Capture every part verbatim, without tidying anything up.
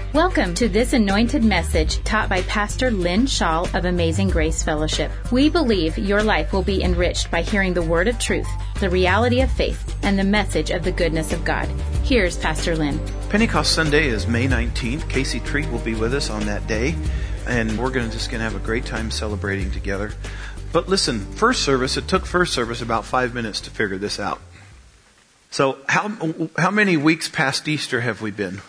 Welcome to this anointed message taught by Pastor Lynn Shaw of Amazing Grace Fellowship. We believe your life will be enriched by hearing the word of truth, the reality of faith, and the message of the goodness of God. Here's Pastor Lynn. Pentecost Sunday is May nineteenth. Casey Treat will be with us on that day, and we're going to just going to have a great time celebrating together. But listen, first service, it took first service about five minutes to figure this out. So how how many weeks past Easter have we been?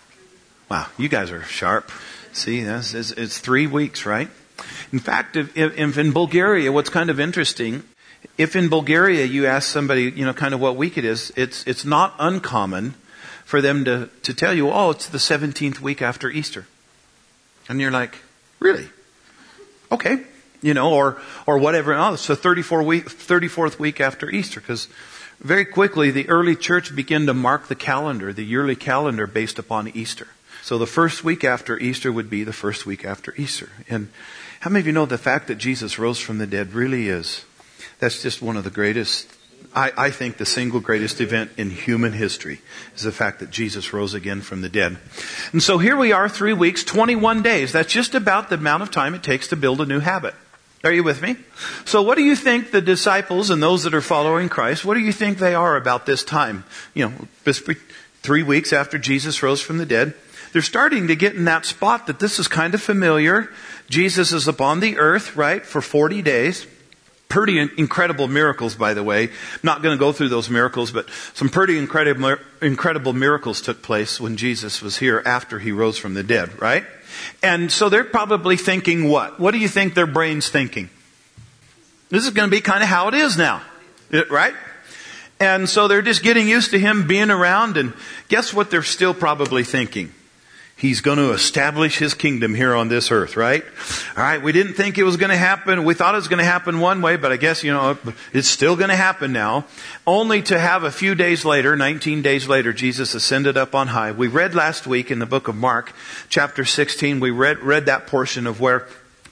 Wow, you guys are sharp. See, that's, it's, it's three weeks, right? In fact, if, if in Bulgaria, what's kind of interesting, if in Bulgaria you ask somebody, you know, kind of what week it is, it's it's not uncommon for them to, to tell you, oh, it's the seventeenth week after Easter. And you're like, really? Okay. You know, or or whatever. Oh, it's the thirty-fourth week, thirty-fourth week after Easter, because very quickly the early church began to mark the calendar, the yearly calendar based upon Easter. So the first week after Easter would be the first week after Easter. And how many of you know the fact that Jesus rose from the dead really is, that's just one of the greatest, I, I think the single greatest event in human history is the fact that Jesus rose again from the dead. And so here we are, three weeks, twenty-one days. That's just about the amount of time it takes to build a new habit. Are you with me? So what do you think the disciples and those that are following Christ, what do you think they are about this time? You know, this three weeks after Jesus rose from the dead. They're starting to get in that spot that this is kind of familiar. Jesus is upon the earth, right, for forty days. Pretty incredible miracles, by the way. I'm not going to go through those miracles, but some pretty incredible, incredible miracles took place when Jesus was here after he rose from the dead, right? And so they're probably thinking what? What do you think their brain's thinking? This is going to be kind of how it is now, right? And so they're just getting used to him being around, and guess what they're still probably thinking? He's going to establish his kingdom here on this earth, right? All right, we didn't think it was going to happen. We thought it was going to happen one way, but I guess, you know, it's still going to happen now. Only to have a few days later, nineteen days later, Jesus ascended up on high. We read last week in the book of Mark, chapter sixteen, we read, read that portion of where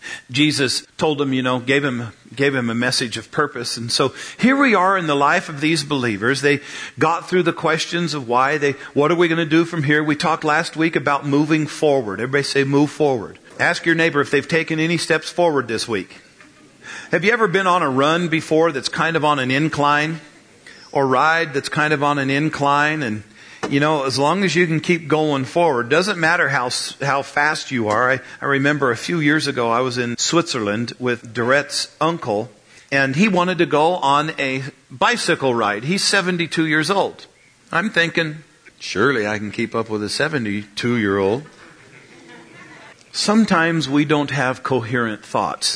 Jesus told him, you know, gave him, gave him a message of purpose. And so here we are in the life of these believers. They got through the questions of why they, what are we going to do from here? We talked last week about moving forward. Everybody say move forward. Ask your neighbor if they've taken any steps forward this week. Have you ever been on a run before that's kind of on an incline, or ride that's kind of on an incline? And you know, as long as you can keep going forward, doesn't matter how how fast you are. I, I remember a few years ago I was in Switzerland with Dorette's uncle, and he wanted to go on a bicycle ride. He's seventy-two years old. I'm thinking, surely I can keep up with a seventy-two-year-old. Sometimes we don't have coherent thoughts.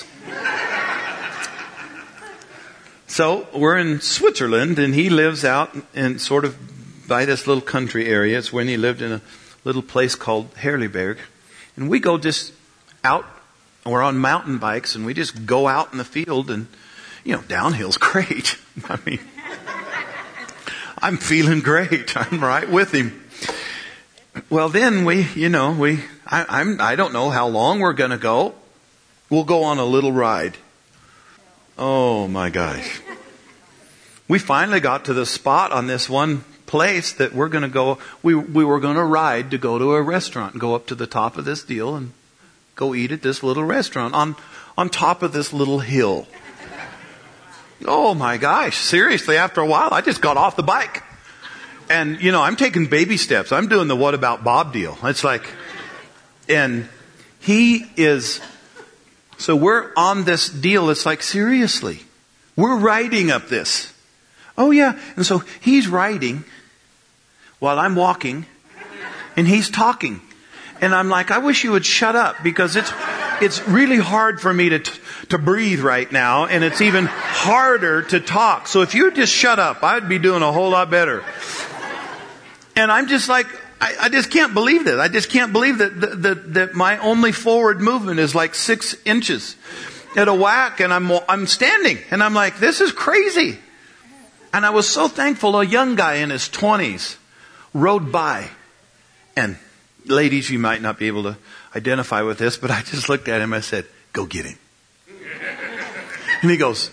So we're in Switzerland, and he lives out in sort of by this little country area. It's when he lived in a little place called Herliberg. And we go just out, we're on mountain bikes, and we just go out in the field, and, you know, downhill's great. I mean, I'm feeling great. I'm right with him. Well, then we, you know, we, I, I'm, I don't know how long we're going to go. We'll go on a little ride. Oh my gosh. We finally got to the spot on this one place that we're going to go, we we were going to ride to go to a restaurant and go up to the top of this deal and go eat at this little restaurant on, on top of this little hill. Oh my gosh, seriously, after a while, I just got off the bike. And, you know, I'm taking baby steps. I'm doing the what about Bob deal. It's like, and he is, so we're on this deal. It's like, seriously, we're riding up this. Oh yeah. And so he's riding while I'm walking, and he's talking. And I'm like, I wish you would shut up, because it's it's really hard for me to t- to breathe right now, and it's even harder to talk. So if you just shut up, I'd be doing a whole lot better. And I'm just like, I, I just can't believe that. I just can't believe that, that that that my only forward movement is like six inches at a whack, and I'm I'm standing, and I'm like, this is crazy. And I was so thankful a young guy in his twenties rode by. And ladies, you might not be able to identify with this, but I just looked at him. I said, go get him. And he goes,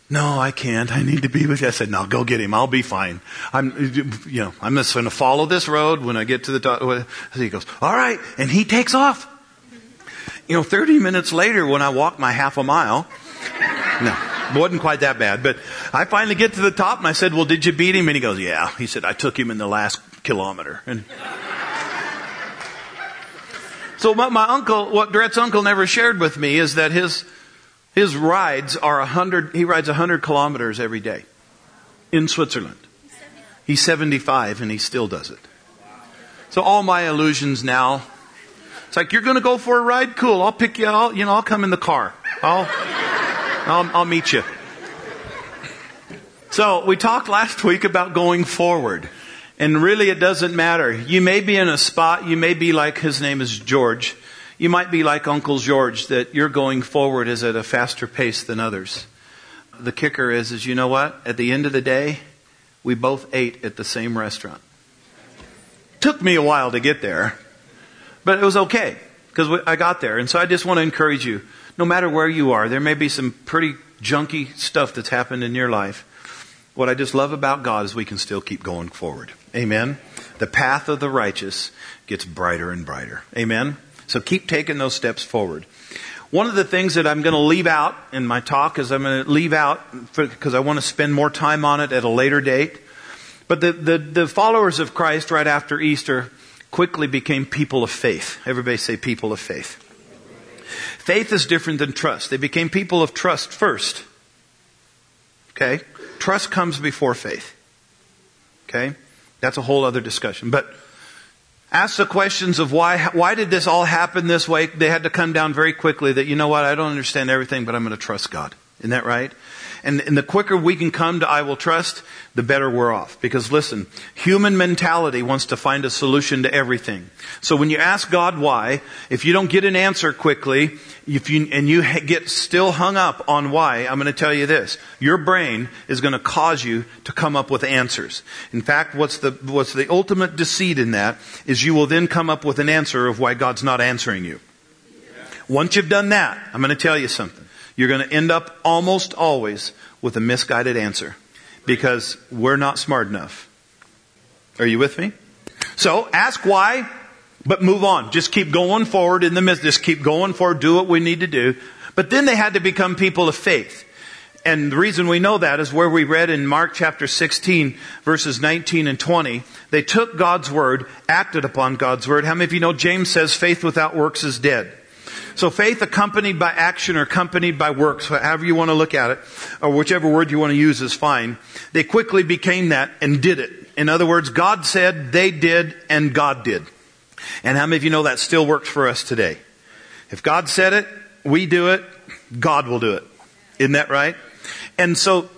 No, I can't. I need to be with you. I said, no, go get him. I'll be fine. I'm, you know, I'm just going to follow this road when I get to the top. So he goes, all right. And he takes off. You know, thirty minutes later when I walked my half a mile, no, it wasn't quite that bad, but I finally get to the top and I said, well, did you beat him? And he goes, yeah. He said, I took him in the last kilometer. And so what my uncle, what Dret's uncle never shared with me is that his His rides are a hundred, he rides a hundred kilometers every day in Switzerland. He's seventy-five and he still does it. So all my illusions now, it's like, you're going to go for a ride? Cool. I'll pick you. I'll, you know, I'll come in the car. I'll, I'll, I'll meet you. So we talked last week about going forward. And really it doesn't matter. You may be in a spot, you may be like, his name is George. You might be like Uncle George, that you're going forward is at a faster pace than others. The kicker is, is you know what? At the end of the day, we both ate at the same restaurant. Took me a while to get there, but it was okay because I got there. And so I just want to encourage you, no matter where you are, there may be some pretty junky stuff that's happened in your life. What I just love about God is we can still keep going forward. Amen. The path of the righteous gets brighter and brighter. Amen. So keep taking those steps forward. One of the things that I'm going to leave out in my talk is I'm going to leave out because I want to spend more time on it at a later date. But the, the, the followers of Christ right after Easter quickly became people of faith. Everybody say people of faith. Faith is different than trust. They became people of trust first. Okay? Trust comes before faith. Okay? That's a whole other discussion. But ask the questions of why, why did this all happen this way? They had to come down very quickly that, you know what, I don't understand everything, but I'm going to trust God. Isn't that right? And, and the quicker we can come to I will trust, the better we're off. Because listen, human mentality wants to find a solution to everything. So when you ask God why, if you don't get an answer quickly, if you, and you get still hung up on why, I'm going to tell you this. Your brain is going to cause you to come up with answers. In fact, what's the, what's the ultimate deceit in that is you will then come up with an answer of why God's not answering you. Once you've done that, I'm going to tell you something. You're going to end up almost always with a misguided answer because we're not smart enough. Are you with me? So ask why, but move on. Just keep going forward in the midst. Just keep going forward. Do what we need to do. But then they had to become people of faith. And the reason we know that is where we read in Mark chapter sixteen, verses nineteen and twenty. They took God's word, acted upon God's word. How many of you know James says faith without works is dead? So faith accompanied by action or accompanied by works, however you want to look at it, or whichever word you want to use is fine. They quickly became that and did it. In other words, God said, they did, and God did. And how many of you know that still works for us today? If God said it, we do it, God will do it. Isn't that right? And so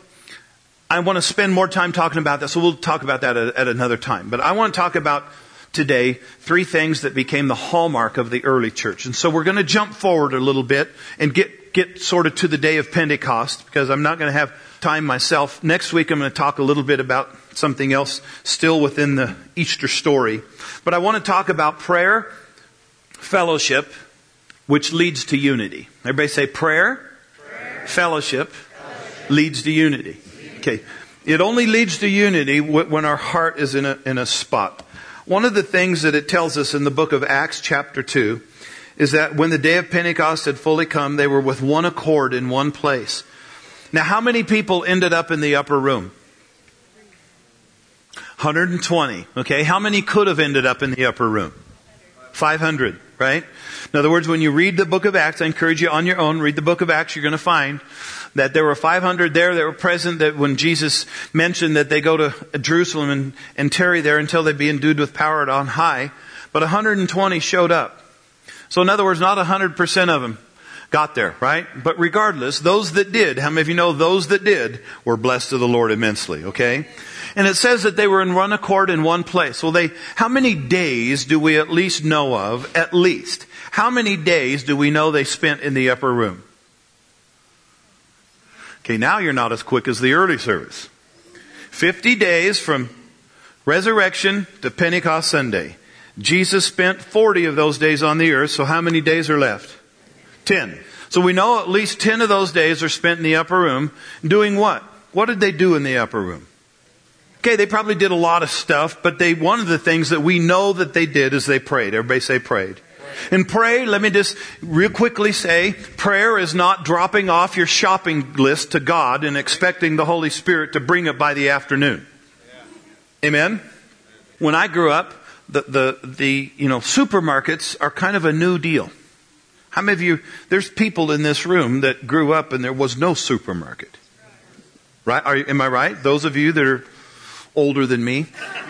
I want to spend more time talking about that, so we'll talk about that at, at another time. But I want to talk about today three things that became the hallmark of the early church. And so we're going to jump forward a little bit and get, get sort of to the day of Pentecost because I'm not going to have time myself. Next week I'm going to talk a little bit about something else still within the Easter story. But I want to talk about prayer, fellowship, which leads to unity. Everybody say prayer, prayer. Fellowship, fellowship leads to unity. Okay. It only leads to unity when our heart is in a, in a spot. One of the things that it tells us in the book of Acts chapter two is that when the day of Pentecost had fully come, they were with one accord in one place. Now, how many people ended up in the upper room? one hundred twenty. Okay. How many could have ended up in the upper room? five hundred, right? In other words, when you read the book of Acts, I encourage you on your own, read the book of Acts, you're going to find that there were five hundred there that were present, that when Jesus mentioned that they go to Jerusalem and, and tarry there until they be endued with power on high. But one hundred twenty showed up. So in other words, not one hundred percent of them got there, right? But regardless, those that did, how many of you know those that did were blessed of the Lord immensely, okay? And it says that they were in one accord in one place. Well, they, how many days do we at least know of, at least? How many days do we know they spent in the upper room? Okay, now you're not as quick as the early service. Fifty days from resurrection to Pentecost Sunday. Jesus spent forty of those days on the earth, so how many days are left? Ten. So we know at least ten of those days are spent in the upper room doing what? What did they do in the upper room? Okay, they probably did a lot of stuff, but they, one of the things that we know that they did is they prayed. Everybody say prayed. And pray, let me just real quickly say, prayer is not dropping off your shopping list to God and expecting the Holy Spirit to bring it by the afternoon. Amen? When I grew up, the, the, the, you know, supermarkets are kind of a new deal. How many of you, there's people in this room that grew up and there was no supermarket. Right? Are, am I right? Those of you that are older than me.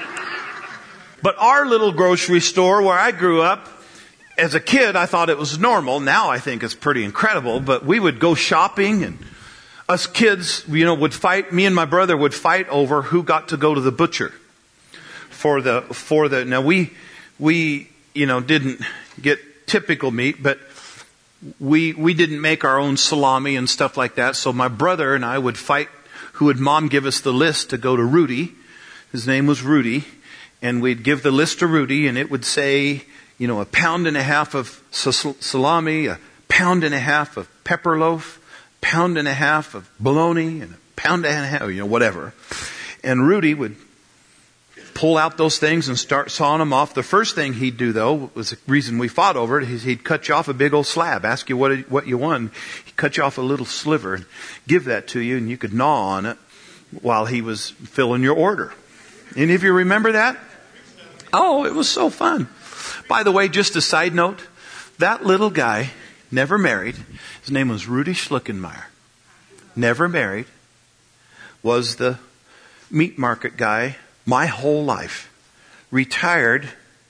But our little grocery store where I grew up, as a kid, I thought it was normal. Now I think it's pretty incredible. But we would go shopping, and us kids, you know, would fight. Me and my brother would fight over who got to go to the butcher for the for the. Now we we you know didn't get typical meat, but we we didn't make our own salami and stuff like that. So my brother and I would fight. Who would Mom give us the list to go to Rudy? His name was Rudy, and we'd give the list to Rudy, and it would say, you know, a pound and a half of salami, a pound and a half of pepper loaf, pound and a half of bologna, and a pound and a half, you know, whatever. And Rudy would pull out those things and start sawing them off. The first thing he'd do, though, was the reason we fought over it, is he'd cut you off a big old slab, ask you what what you want. He'd cut you off a little sliver and give that to you, and you could gnaw on it while he was filling your order. Any of you remember that? Oh, it was so fun. By the way, just a side note, that little guy, never married, his name was Rudy Schlickenmeyer, never married, was the meat market guy my whole life. Retired,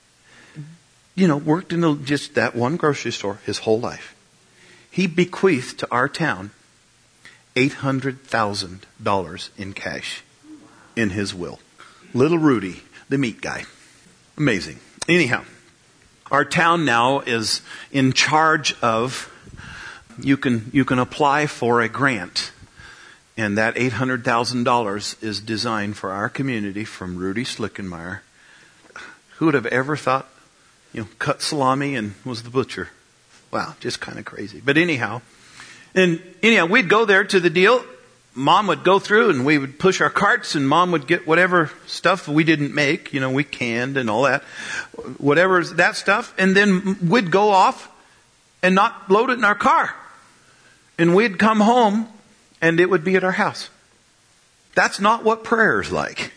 you know, worked in the, just that one grocery store his whole life. He bequeathed to our town eight hundred thousand dollars in cash in his will. Little Rudy, the meat guy. Amazing. Anyhow. Our town now is in charge of, you can you can apply for a grant. And that eight hundred thousand dollars is designed for our community from Rudy Schlickenmeyer. Who would have ever thought, you know, cut salami and was the butcher? Wow, just kind of crazy. But anyhow, and anyhow, we'd go there to the deal. Mom would go through and we would push our carts and Mom would get whatever stuff we didn't make. You know, we canned and all that. Whatever that stuff. And then we'd go off and not load it in our car. And we'd come home and it would be at our house. That's not what prayer is like.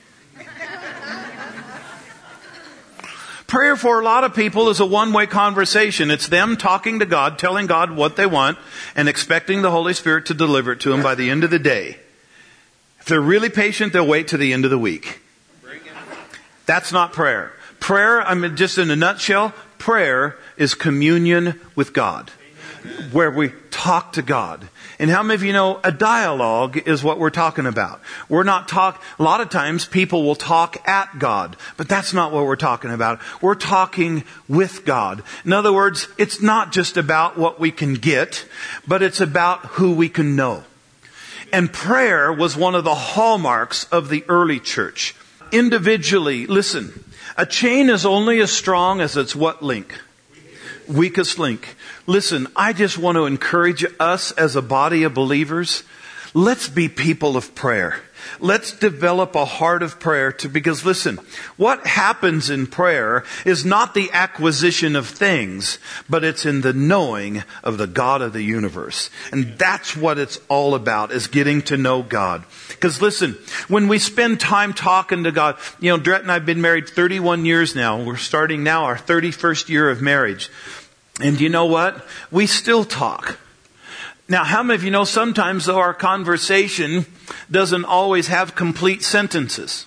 Prayer for a lot of people is a one-way conversation. It's them talking to God, telling God what they want, and expecting the Holy Spirit to deliver it to them by the end of the day. If they're really patient, they'll wait to the end of the week. That's not prayer. Prayer, I mean, just in a nutshell, prayer is communion with God, where we talk to God. And how many of you know a dialogue is what we're talking about? We're not talk, a lot of times people will talk at God, but that's not what we're talking about. We're talking with God. In other words, it's not just about what we can get, but it's about who we can know. And prayer was one of the hallmarks of the early church. Individually, listen, a chain is only as strong as its what link? Weakest link. Listen, I just want to encourage us as a body of believers. Let's be people of prayer. Let's develop a heart of prayer to, because listen, what happens in prayer is not the acquisition of things, but it's in the knowing of the God of the universe. And that's what it's all about, is getting to know God. Because listen, when we spend time talking to God, you know, Dret and I have been married thirty-one years now. We're starting now our thirty-first year of marriage. And you know what? We still talk. Now, how many of you know sometimes though our conversation doesn't always have complete sentences?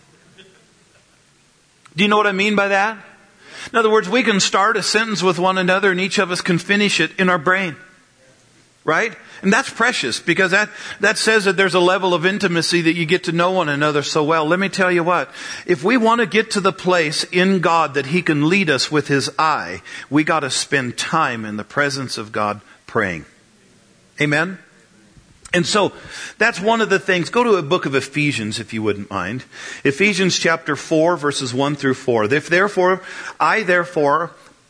Do you know what I mean by that? In other words, we can start a sentence with one another and each of us can finish it in our brain. Right? And that's precious because that, that says that there's a level of intimacy that you get to know one another so well. Let me tell you what, if we want to get to the place in God that He can lead us with His eye, we got to spend time in the presence of God praying. Amen? And so, that's one of the things. Go to a book of Ephesians if you wouldn't mind. Ephesians chapter four verses one through four. If therefore, I therefore,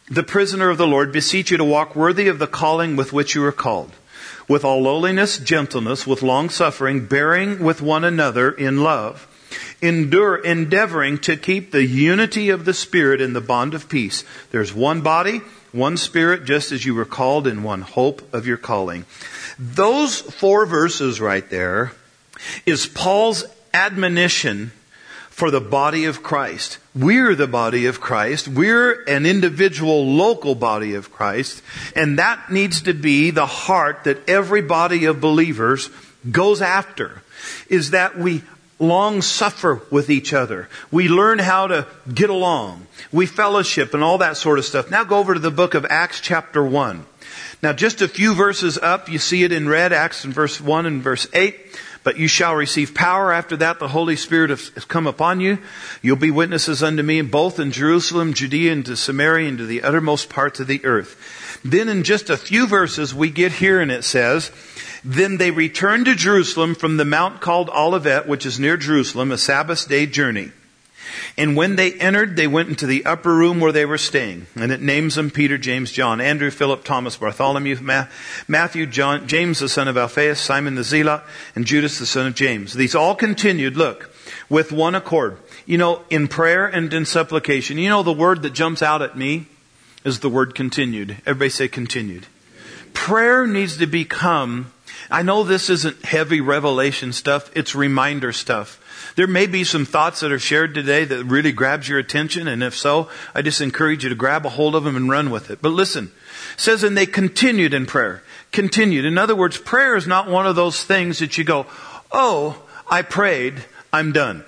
the prisoner of the Lord, beseech you to walk worthy of the calling with which you are called, with all lowliness, gentleness, with long suffering, bearing with one another in love, endure, endeavoring to keep the unity of the Spirit in the bond of peace. There's one body, one Spirit, just as you were called in one hope of your calling. Those four verses right there is Paul's admonition for the body of Christ. We're the body of Christ. We're an individual local body of Christ. And that needs to be the heart that every body of believers goes after, is that we long suffer with each other. We learn how to get along. We fellowship and all that sort of stuff. Now go over to the book of Acts chapter one. Now just a few verses up, you see it in red, Acts in verse one and verse eight. But you shall receive power after that the Holy Spirit has come upon you. You'll be witnesses unto me both in Jerusalem, Judea, and to Samaria, and to the uttermost parts of the earth. Then in just a few verses we get here and it says, then they returned to Jerusalem from the mount called Olivet, which is near Jerusalem, a Sabbath day journey. And when they entered, they went into the upper room where they were staying. And it names them Peter, James, John, Andrew, Philip, Thomas, Bartholomew, Matthew, John, James the son of Alphaeus, Simon the Zealot, and Judas the son of James. These all continued, look, with one accord. You know, in prayer and in supplication. You know, the word that jumps out at me is the word continued. Everybody say continued. Prayer needs to become, I know this isn't heavy revelation stuff, it's reminder stuff. There may be some thoughts that are shared today that really grabs your attention, and if so, I just encourage you to grab a hold of them and run with it. But listen, it says, and they continued in prayer. Continued. In other words, prayer is not one of those things that you go, oh, I prayed, I'm done.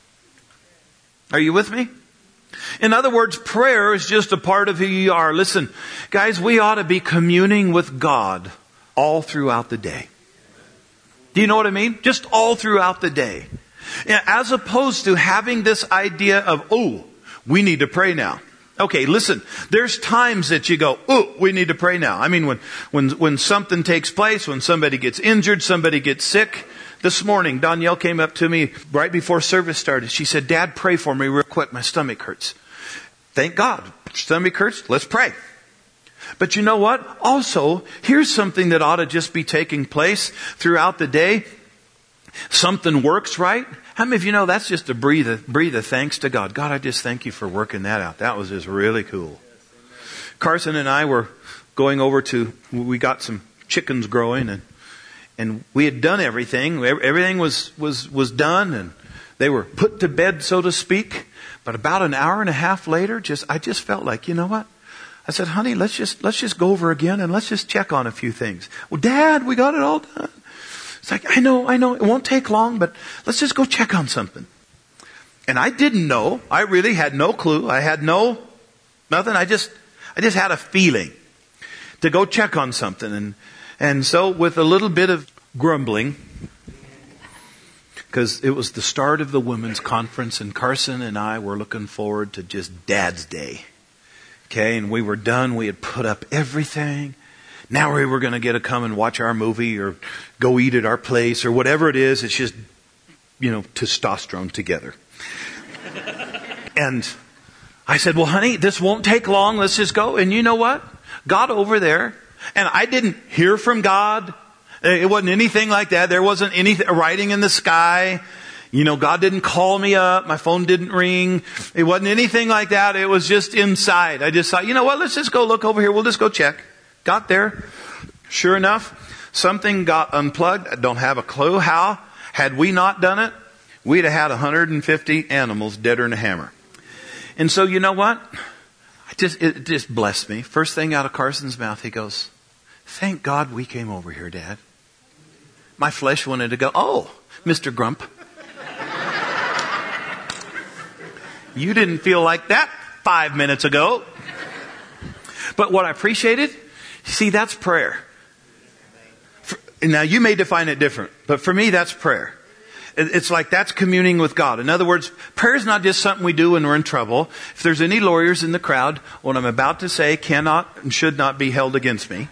Are you with me? In other words, prayer is just a part of who you are. Listen, guys, we ought to be communing with God all throughout the day. Do you know what I mean? Just all throughout the day. As opposed to having this idea of, oh, we need to pray now. Okay, listen, there's times that you go, oh, we need to pray now. I mean, when, when, when something takes place, when somebody gets injured, somebody gets sick. This morning, Danielle came up to me right before service started. She said, Dad, pray for me real quick. My stomach hurts. Thank God. Stomach hurts. Let's pray. But you know what? Also, here's something that ought to just be taking place throughout the day. Something works right. How many of you know that's just a breathe a, breathe a thanks to God? God, I just thank you for working that out. That was just really cool. Carson and I were going over to, we got some chickens growing and and we had done everything. Everything was, was, was done and they were put to bed, so to speak. But about an hour and a half later, just I just felt like, you know what? I said, honey, let's just let's just go over again and let's just check on a few things. Well, Dad, we got it all done. It's like, I know, I know, it won't take long, but let's just go check on something. And I didn't know. I really had no clue. I had no, nothing. I just, I just had a feeling to go check on something. And, and so with a little bit of grumbling, because it was the start of the women's conference and Carson and I were looking forward to just Dad's Day. Okay. And we were done. We had put up everything. Now we were going to get to come and watch our movie or go eat at our place or whatever it is. It's just, you know, testosterone together. And I said, well, honey, this won't take long. Let's just go. And you know what? God over there, and I didn't hear from God. It wasn't anything like that. There wasn't anything writing in the sky. You know, God didn't call me up. My phone didn't ring. It wasn't anything like that. It was just inside. I just thought, you know what? Let's just go look over here. We'll just go check. Got there. Sure enough, something got unplugged. I don't have a clue how. Had we not done it, we'd have had one hundred fifty animals deader than a hammer. And so, you know what? I just, it just blessed me. First thing out of Carson's mouth, he goes, thank God we came over here, Dad. My flesh wanted to go, oh, Mister Grump. You didn't feel like that five minutes ago. But what I appreciated, see, that's prayer. For, now, you may define it different, but for me, that's prayer. It, it's like that's communing with God. In other words, prayer is not just something we do when we're in trouble. If there's any lawyers in the crowd, what I'm about to say cannot and should not be held against me.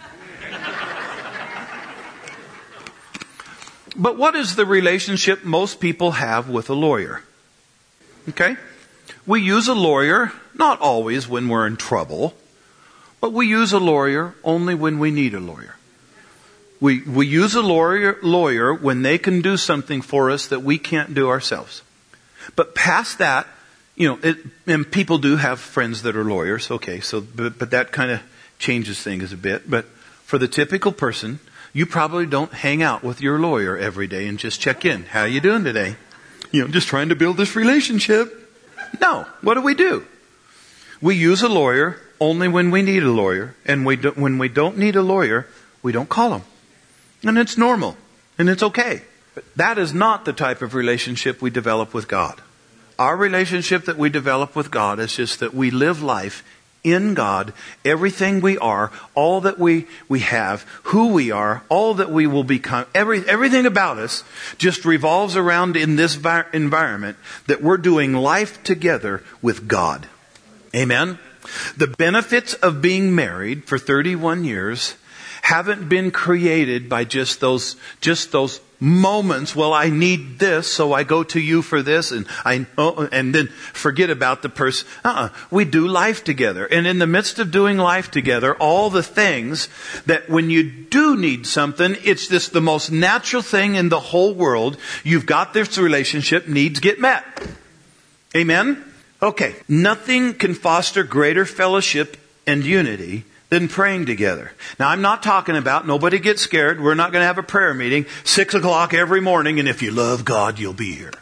But what is the relationship most people have with a lawyer? Okay? We use a lawyer, not always when we're in trouble. But we use a lawyer only when we need a lawyer. We we use a lawyer lawyer when they can do something for us that we can't do ourselves. But past that, you know, it, and people do have friends that are lawyers. Okay, so but, but that kind of changes things a bit. But for the typical person, you probably don't hang out with your lawyer every day and just check in. How you doing today? You know, just trying to build this relationship. No. What do we do? We use a lawyer only when we need a lawyer. And we do, when we don't need a lawyer, we don't call him. And it's normal. And it's okay. But that is not the type of relationship we develop with God. Our relationship that we develop with God is just that we live life in God, everything we are, all that we, we have, who we are, all that we will become, every, everything about us just revolves around in this vi- environment that we're doing life together with God. Amen? The benefits of being married for thirty-one years haven't been created by just those, just those moments. Well, I need this, so I go to you for this, and I oh, and then forget about the person. Uh-uh. We do life together, and in the midst of doing life together, all the things that when you do need something, it's just the most natural thing in the whole world. You've got this relationship, needs get met. Amen? Okay. Nothing can foster greater fellowship and unity than praying together. Now, I'm not talking about, nobody get scared, we're not going to have a prayer meeting, six o'clock every morning, and if you love God, you'll be here.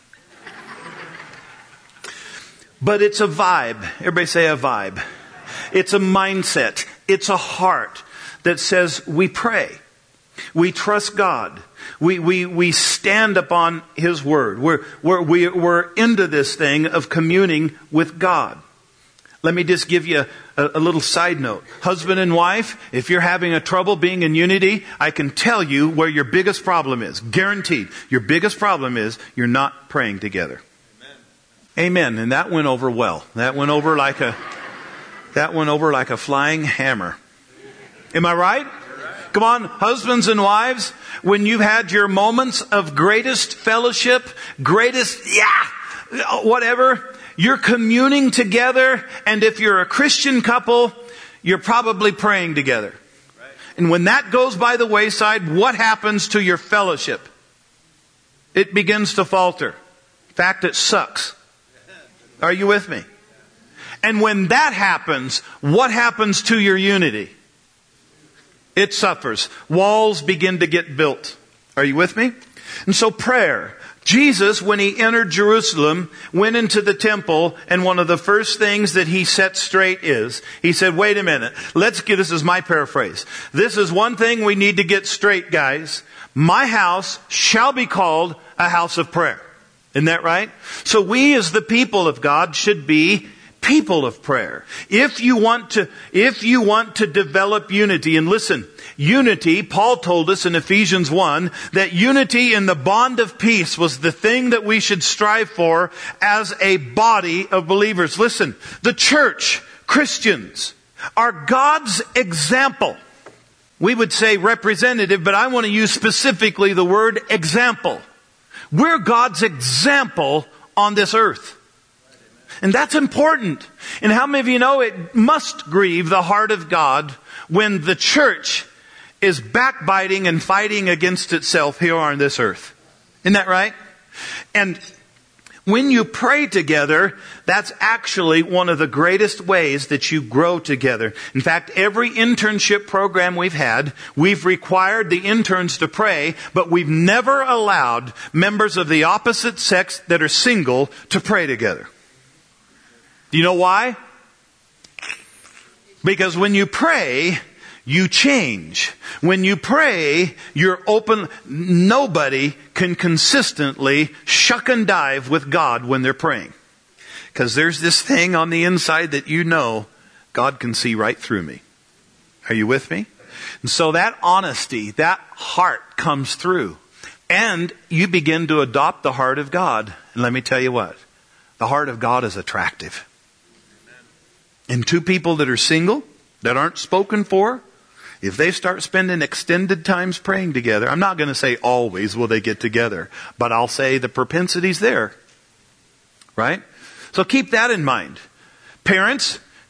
But it's a vibe. Everybody say a vibe. It's a mindset. It's a heart that says we pray. We trust God. We, we, we stand upon His Word. We're, we're, we're into this thing of communing with God. Let me just give you a, a little side note. Husband and wife, if you're having a trouble being in unity, I can tell you where your biggest problem is. Guaranteed. Your biggest problem is you're not praying together. Amen. Amen. And that went over well. That went over like a, that went over like a flying hammer. Am I right? Come on, husbands and wives, when you've had your moments of greatest fellowship, greatest, yeah, whatever, you're communing together, and if you're a Christian couple, you're probably praying together. Right. And when that goes by the wayside, what happens to your fellowship? It begins to falter. In fact, it sucks. Are you with me? And when that happens, what happens to your unity? It suffers. Walls begin to get built. Are you with me? And so prayer. Jesus, when He entered Jerusalem, went into the temple, and one of the first things that He set straight is, He said, wait a minute, let's get, this is my paraphrase. This is one thing we need to get straight, guys. My house shall be called a house of prayer. Isn't that right? So we as the people of God should be people of prayer. If you want to, if you want to develop unity, and listen, unity, Paul told us in Ephesians one, that unity in the bond of peace was the thing that we should strive for as a body of believers. Listen, the church, Christians, are God's example. We would say representative, but I want to use specifically the word example. We're God's example on this earth. And that's important. And how many of you know it must grieve the heart of God when the church is backbiting and fighting against itself here on this earth? Isn't that right? And when you pray together, that's actually one of the greatest ways that you grow together. In fact, every internship program we've had, we've required the interns to pray, but we've never allowed members of the opposite sex that are single to pray together. Do you know why? Because when you pray, you change. When you pray, you're open. Nobody can consistently shuck and dive with God when they're praying. Because there's this thing on the inside that you know God can see right through me. Are you with me? And so that honesty, that heart comes through. And you begin to adopt the heart of God. And let me tell you what, the heart of God is attractive. And two people that are single, that aren't spoken for, if they start spending extended times praying together, I'm not going to say always will they get together, but I'll say the propensity's there. Right? So keep that in mind. Parents,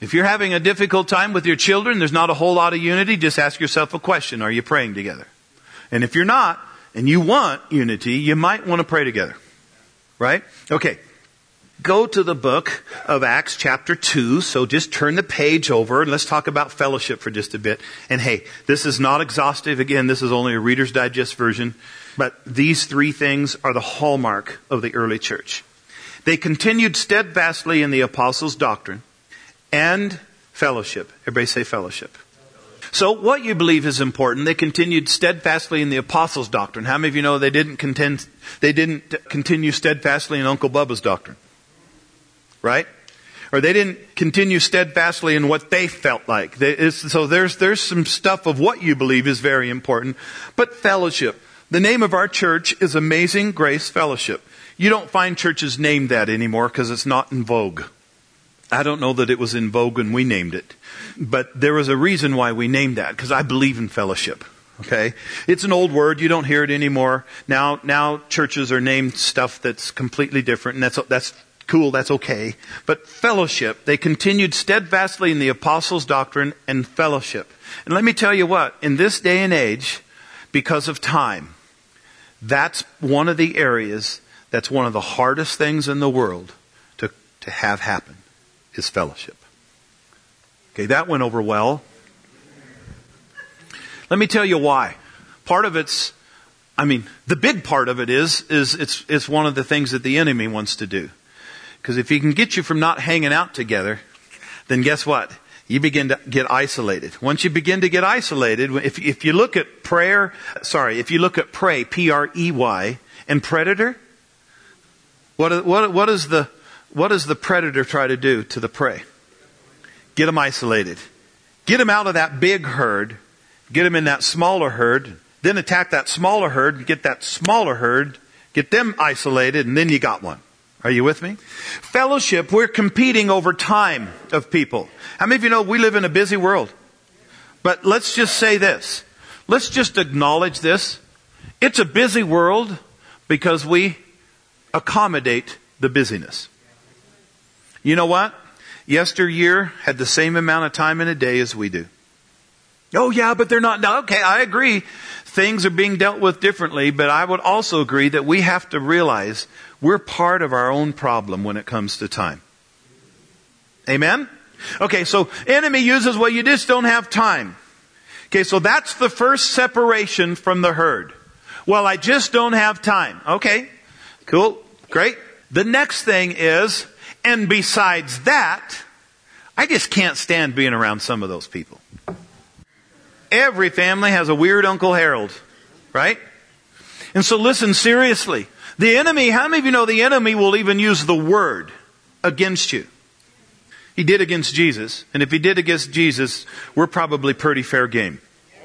If you're having a difficult time with your children, there's not a whole lot of unity, just ask yourself a question. Are you praying together? And if you're not, and you want unity, you might want to pray together. Right? Okay. Go to the book of Acts chapter two. So just turn the page over and let's talk about fellowship for just a bit. And hey, this is not exhaustive. Again, this is only a Reader's Digest version. But these three things are the hallmark of the early church. They continued steadfastly in the apostles' doctrine and fellowship. Everybody say fellowship. So what you believe is important. They continued steadfastly in the apostles' doctrine. How many of you know they didn't contend, they didn't continue steadfastly in Uncle Bubba's doctrine? Right? Or they didn't continue steadfastly in what they felt like. They, it's, so there's there's some stuff of what you believe is very important. But fellowship. The name of our church is Amazing Grace Fellowship. You don't find churches named that anymore because it's not in vogue. I don't know that it was in vogue when we named it. But there was a reason why we named that, because I believe in fellowship. Okay? It's an old word. You don't hear it anymore. Now, now churches are named stuff that's completely different, and that's, that's cool. That's okay. But fellowship, they continued steadfastly in the apostles' doctrine and fellowship. And let me tell you what, in this day and age, because of time, that's one of the areas that's one of the hardest things in the world to, to have happen, is fellowship. Okay, that went over well. Let me tell you why. Part of it's, I mean, the big part of it is, is it's, it's one of the things that the enemy wants to do. Because if he can get you from not hanging out together, then guess what? You begin to get isolated. Once you begin to get isolated, if, if you look at prayer, sorry, if you look at pray, P R E Y, and predator, what, what, what, is the, what does the predator try to do to the prey? Get them isolated. Get them out of that big herd. Get them in that smaller herd. Then attack that smaller herd. Get that smaller herd. Get them isolated. And then you got one. Are you with me? Fellowship, we're competing over time of people. How many of you know we live in a busy world? But let's just say this. Let's just acknowledge this. It's a busy world because we accommodate the busyness. You know what? Yesteryear had the same amount of time in a day as we do. Oh yeah, but they're not. No, okay, I agree. Things are being dealt with differently, but I would also agree that we have to realize we're part of our own problem when it comes to time. Amen? Okay, so enemy uses, well, you just don't have time. Okay, so that's the first separation from the herd. Well, I just don't have time. Okay, cool, great. The next thing is, and besides that, I just can't stand being around some of those people. Every family has a weird Uncle Harold, right? And so listen seriously. The enemy, how many of you know the enemy will even use the word against you? He did against Jesus. And if he did against Jesus, we're probably pretty fair game.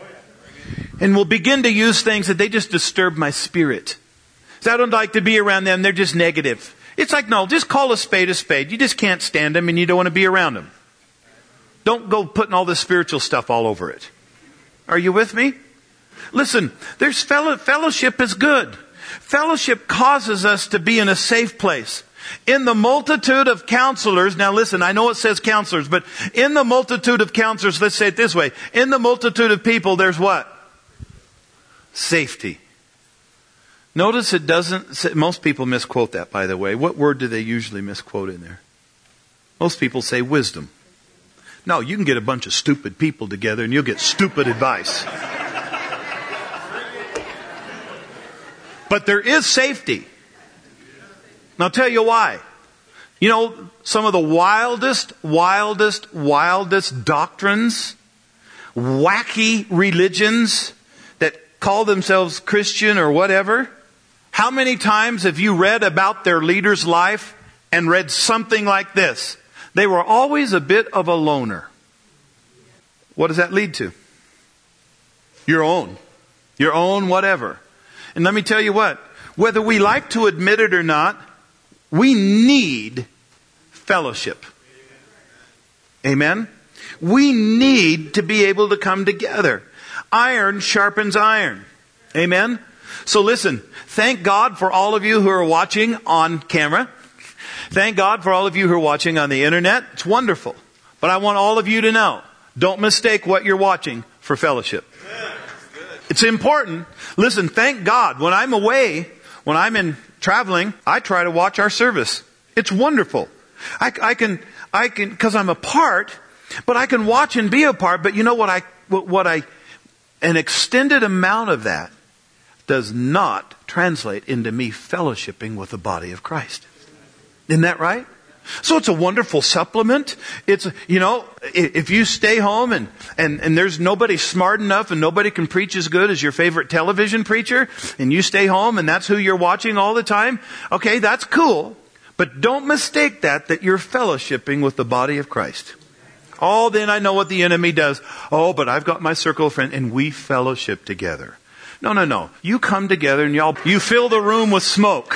And we'll begin to use things that they just disturb my spirit. So I don't like to be around them. They're just negative. It's like, no, just call a spade a spade. You just can't stand them and you don't want to be around them. Don't go putting all this spiritual stuff all over it. Are you with me? Listen, there's fellow, fellowship is good. Fellowship causes us to be in a safe place. In the multitude of counselors, now listen, I know it says counselors, but in the multitude of counselors, let's say it this way. In the multitude of people, there's what? Safety. Notice it doesn't, most people misquote that, by the way. What word do they usually misquote in there? Most people say wisdom. No, you can get a bunch of stupid people together and you'll get stupid advice. But there is safety. And I'll tell you why. You know, some of the wildest, wildest, wildest doctrines, wacky religions that call themselves Christian or whatever. How many times have you read about their leader's life and read something like this? They were always a bit of a loner. What does that lead to? Your own. Your own whatever. And let me tell you what. Whether we like to admit it or not, we need fellowship. Amen? We need to be able to come together. Iron sharpens iron. Amen? So listen, thank God for all of you who are watching on camera. Thank God for all of you who are watching on the internet. It's wonderful. But I want all of you to know, don't mistake what you're watching for fellowship. It's important. Listen, thank God, when I'm away, when I'm in traveling, I try to watch our service. It's wonderful. I, I can, I can, because I'm a part, but I can watch and be a part. But you know what I, what, what I, an extended amount of that does not translate into me fellowshipping with the body of Christ. Isn't that right? So it's a wonderful supplement. It's, you know, if you stay home and, and, and there's nobody smart enough and nobody can preach as good as your favorite television preacher, and you stay home and that's who you're watching all the time, okay, that's cool. But don't mistake that, that you're fellowshipping with the body of Christ. Oh, then I know what the enemy does. Oh, but I've got my circle of friends and we fellowship together. No, no, no. You come together and y'all, you fill the room with smoke.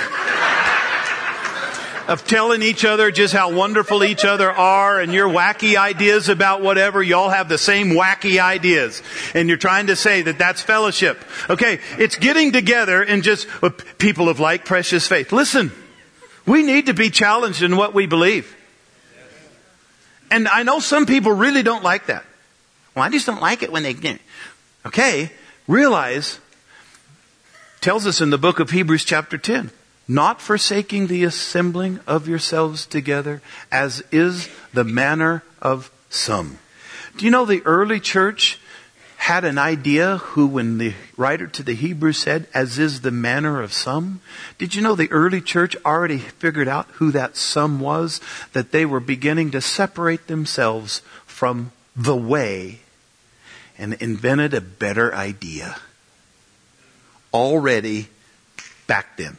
Of telling each other just how wonderful each other are and your wacky ideas about whatever. Y'all have the same wacky ideas. And you're trying to say that that's fellowship. Okay, it's getting together and just uh, people of like precious faith. Listen, we need to be challenged in what we believe. And I know some people really don't like that. Well, I just don't like it when they get. Okay, realize, tells us in the book of Hebrews chapter ten. Not forsaking the assembling of yourselves together, as is the manner of some. Do you know the early church had an idea who, when the writer to the Hebrews said, as is the manner of some? Did you know the early church already figured out who that some was? That they were beginning to separate themselves from the way and invented a better idea. Already back then.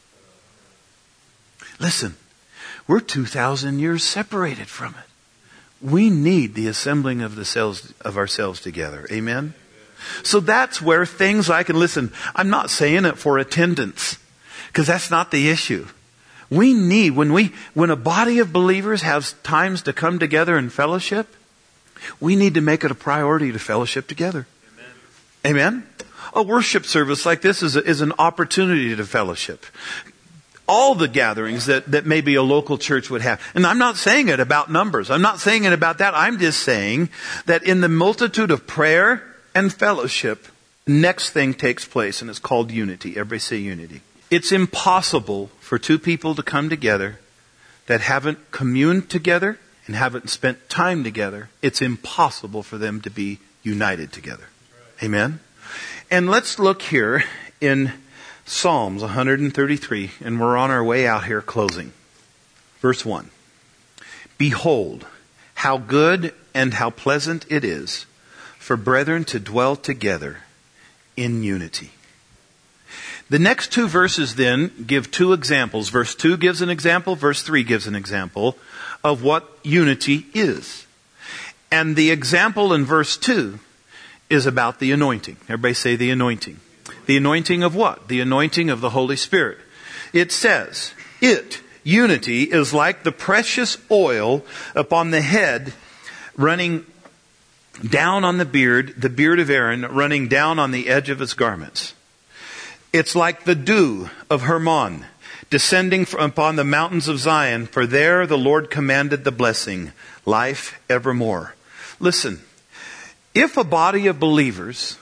Listen, we're two thousand years separated from it. We need the assembling of the selves, of ourselves together. Amen? So that's where things like, and listen, I'm not saying it for attendance, because that's not the issue. We need, when we, when a body of believers has times to come together in fellowship, we need to make it a priority to fellowship together. Amen? Amen? A worship service like this is, a, is an opportunity to fellowship. All the gatherings that, that maybe a local church would have. And I'm not saying it about numbers. I'm not saying it about that. I'm just saying that in the multitude of prayer and fellowship, next thing takes place, and it's called unity. Everybody say unity. It's impossible for two people to come together that haven't communed together and haven't spent time together. It's impossible for them to be united together. Amen? And let's look here in Psalms one thirty-three, and we're on our way out here closing. Verse one. Behold, how good and how pleasant it is for brethren to dwell together in unity. The next two verses then give two examples. Verse two gives an example, verse three gives an example of what unity is. And the example in verse two is about the anointing. Everybody say the anointing. The anointing of what? The anointing of the Holy Spirit. It says, it, unity, is like the precious oil upon the head running down on the beard, the beard of Aaron running down on the edge of his garments. It's like the dew of Hermon descending upon the mountains of Zion, for there the Lord commanded the blessing, life evermore. Listen, if a body of believers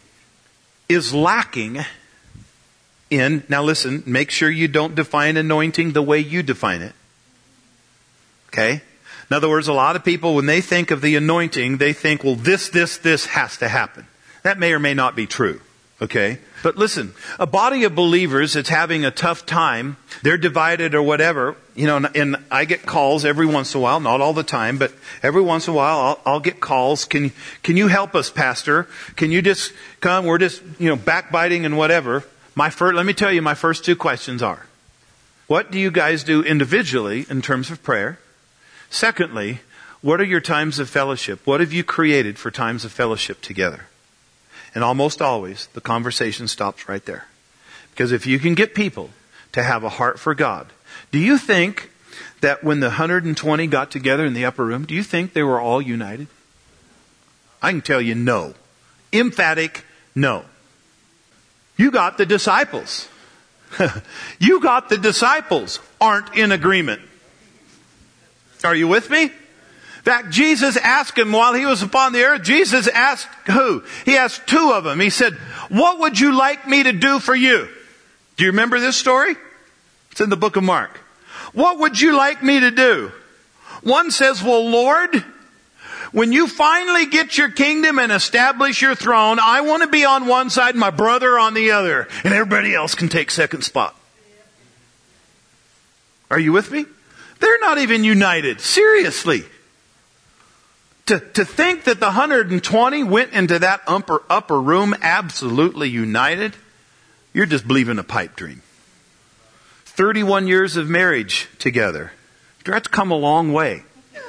is lacking in, now listen, make sure you don't define anointing the way you define it. Okay? In other words, a lot of people, when they think of the anointing, they think, well, this, this, this has to happen. That may or may not be true. Okay? But listen, a body of believers that's having a tough time, they're divided or whatever, you know, and I get calls every once in a while, not all the time, but every once in a while I'll, I'll get calls. Can, can you help us, Pastor? Can you just come? We're just, you know, backbiting and whatever. My first, let me tell you, my first two questions are, what do you guys do individually in terms of prayer? Secondly, what are your times of fellowship? What have you created for times of fellowship together? And almost always, the conversation stops right there. Because if you can get people to have a heart for God, do you think that when the one hundred twenty got together in the upper room, do you think they were all united? I can tell you no. Emphatic no. You got the disciples. You got the disciples aren't in agreement. Are you with me? fact, Jesus asked him while he was upon the earth, Jesus asked who? He asked two of them. He said, what would you like me to do for you? Do you remember this story? It's in the book of Mark. What would you like me to do? One says, well, Lord, when you finally get your kingdom and establish your throne, I want to be on one side and my brother on the other, and everybody else can take second spot. Are you with me? They're not even united. Seriously. To, to think that the one hundred twenty went into that upper, upper room absolutely united, you're just believing a pipe dream. thirty-one years of marriage together. That's come a long way.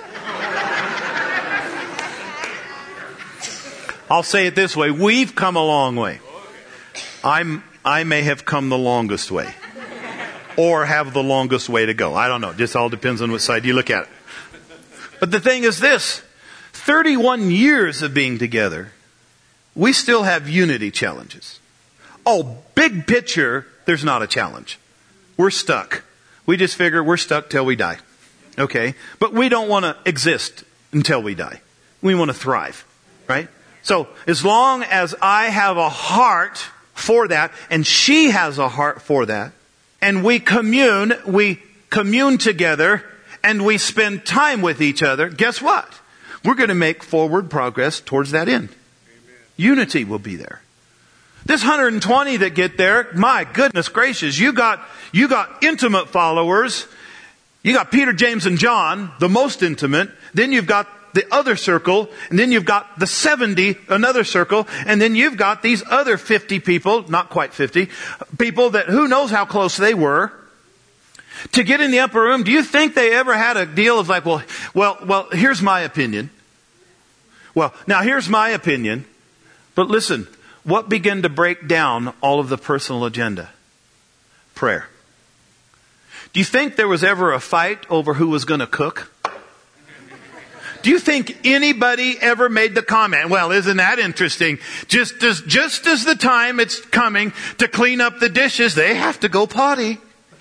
I'll say it this way. We've come a long way. I'm, I may have come the longest way. Or have the longest way to go. I don't know. Just all depends on what side you look at it. But the thing is this. thirty-one years of being together, we still have unity challenges. Oh, big picture, there's not a challenge. We're stuck. We just figure we're stuck till we die. Okay? But we don't want to exist until we die. We want to thrive. Right? So, as long as I have a heart for that, and she has a heart for that, and we commune, we commune together, and we spend time with each other, guess what? We're going to make forward progress towards that end. Amen. Unity will be there. This one hundred twenty that get there, my goodness gracious, you got, you got intimate followers. You got Peter, James, and John, the most intimate. Then you've got the other circle, and then you've got the seventy, another circle, and then you've got these other fifty people, not quite fifty, people that who knows how close they were. To get in the upper room, do you think they ever had a deal of like, well, well, well, here's my opinion. Well, now here's my opinion. But listen, what began to break down all of the personal agenda? Prayer. Do you think there was ever a fight over who was going to cook? Do you think anybody ever made the comment, well, isn't that interesting? Just as, just as the time it's coming to clean up the dishes, they have to go potty.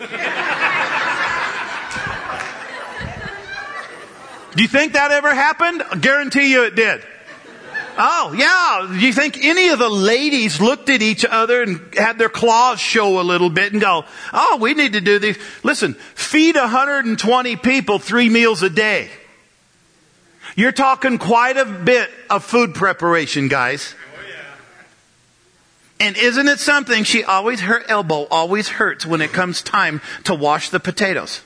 Do you think that ever happened? I guarantee you it did. Oh, yeah. Do you think any of the ladies looked at each other and had their claws show a little bit and go, oh, we need to do these. Listen, feed one hundred twenty people three meals a day. You're talking quite a bit of food preparation, guys. Oh, yeah. And isn't it something? She always, her elbow always hurts when it comes time to wash the potatoes.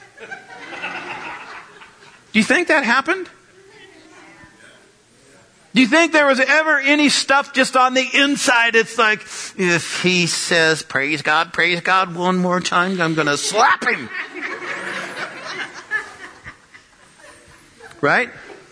Do you think that happened? Do you think there was ever any stuff just on the inside? It's like, if he says, praise God, praise God one more time, I'm going to slap him. Right?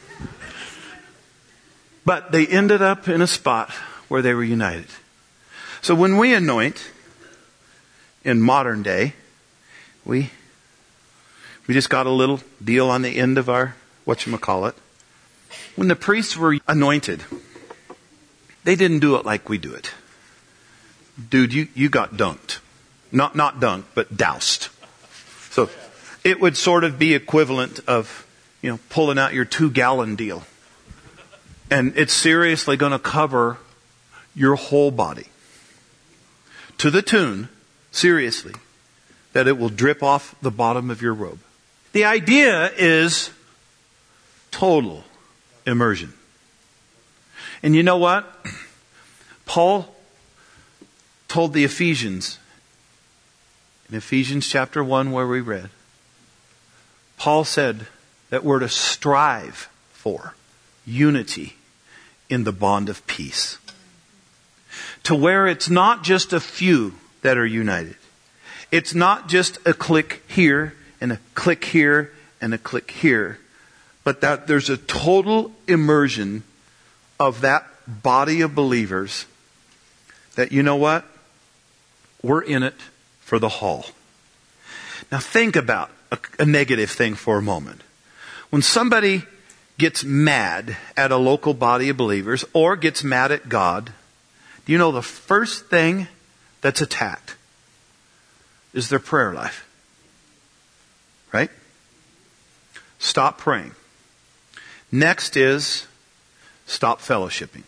But they ended up in a spot where they were united. So when we anoint, in modern day, we we just got a little deal on the end of our whatchamacallit. When the priests were anointed, they didn't do it like we do it. Dude, you, you got dunked. Not not dunked, but doused. So it would sort of be equivalent of, you know, pulling out your two gallon deal. And it's seriously going to cover your whole body. To the tune, seriously, that it will drip off the bottom of your robe. The idea is total immersion. And you know what? Paul told the Ephesians, in Ephesians chapter one where we read, Paul said that we're to strive for unity in the bond of peace. To where it's not just a few that are united. It's not just a click here and a click here and a click here. But that there's a total immersion of that body of believers that, you know what? We're in it for the haul. Now think about a, a negative thing for a moment. When somebody gets mad at a local body of believers or gets mad at God, do you know the first thing that's attacked is their prayer life? Right? Stop praying. Next is stop fellowshipping.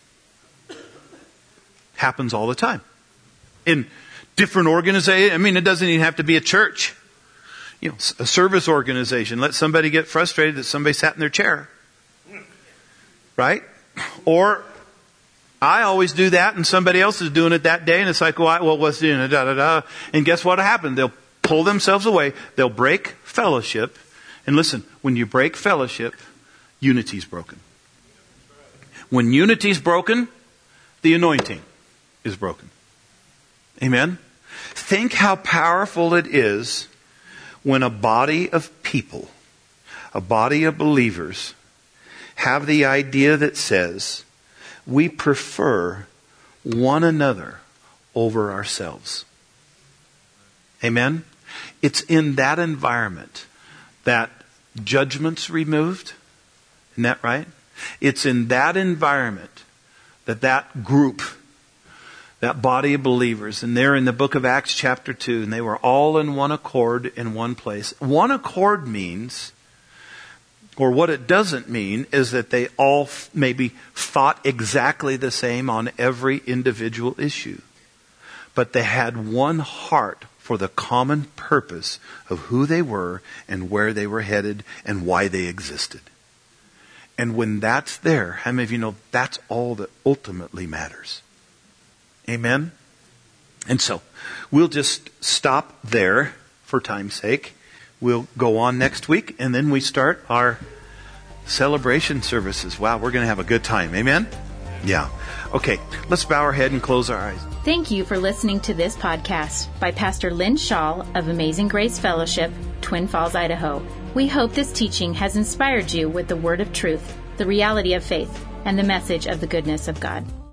Happens all the time. In different organizations, I mean, it doesn't even have to be a church. You know, a service organization. Let somebody get frustrated that somebody sat in their chair. Right? Or I always do that and somebody else is doing it that day and it's like, well, well what's doing it? Da, da, da. And guess what happened? They'll pull themselves away. They'll break fellowship. And listen, when you break fellowship, unity's broken. When unity's broken, the anointing is broken. Amen? Think how powerful it is when a body of people, a body of believers, have the idea that says, we prefer one another over ourselves. Amen? It's in that environment that judgment's removed. Isn't that right? It's in that environment that that group, that body of believers, and they're in the book of Acts chapter two, and they were all in one accord in one place. One accord means, or what it doesn't mean, is that they all f- maybe thought exactly the same on every individual issue. But they had one heart for the common purpose of who they were and where they were headed and why they existed. And when that's there, how many of you know that's all that ultimately matters? Amen? And so, we'll just stop there for time's sake. We'll go on next week, and then we start our celebration services. Wow, we're going to have a good time. Amen? Yeah. Okay, let's bow our head and close our eyes. Thank you for listening to this podcast by Pastor Lynn Shaw of Amazing Grace Fellowship, Twin Falls, Idaho. We hope this teaching has inspired you with the word of truth, the reality of faith, and the message of the goodness of God.